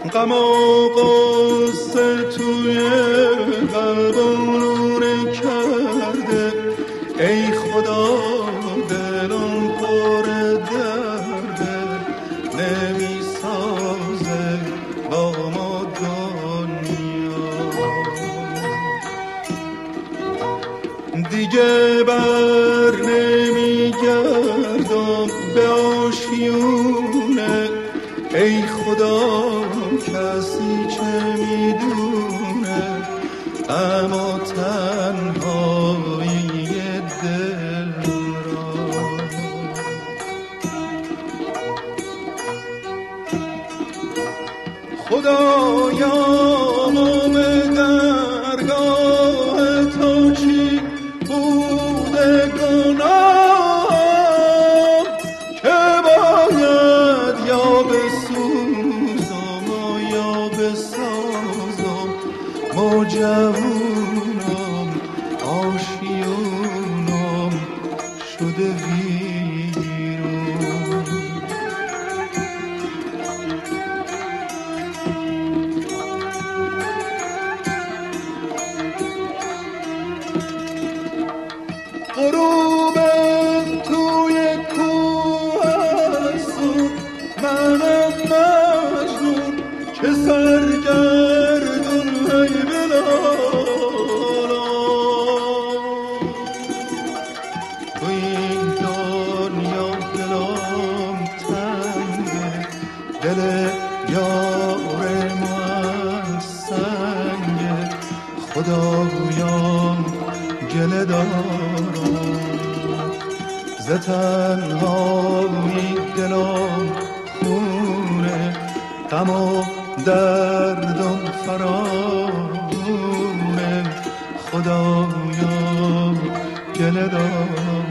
غم و غصه توی قلبم کرده، ای خدا دلم پر درده، نمی سازه با ما دنیا. دیگه بر نمی گردم به آشیونه، ای خدا کسی چه میدونه اما تنهایی دل را. خدایا نام درگاه تو چی بوده گناه، که باید یا بسوزم و یا بسازم، ما جوونم آشیونم شده ویرون. غروب توی کوه هستون، منم مجنون که سرگردون ای بلالا. تو این دنیا دلم تنگه، دل یار من سنگه، خدایا گله دارم ز تنهایی دلم خونه، غم و دردم فرامونه، خدایا گله دارم.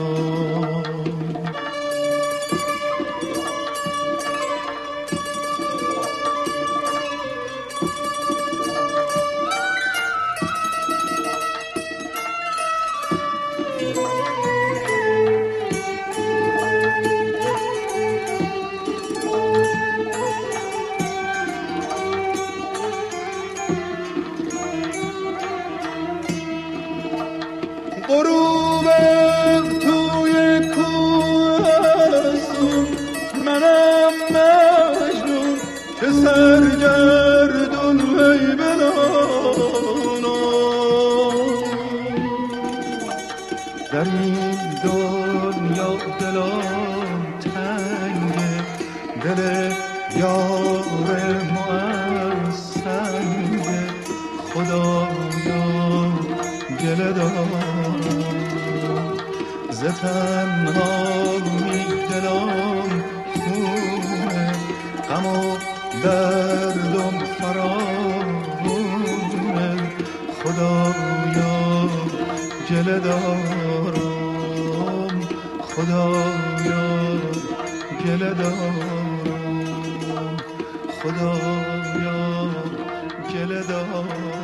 غروب توی کوه هستون، منم مجنون که سرگردون ای بلالا. در این دنیا دلم تنگه، دل یار من سنگه، خدایا گله دارم ز تنهایی دلم خونه، غم و دردم فرامونه، خدایا گله دارم، خدایا گله دارم، خدایا گله دارم.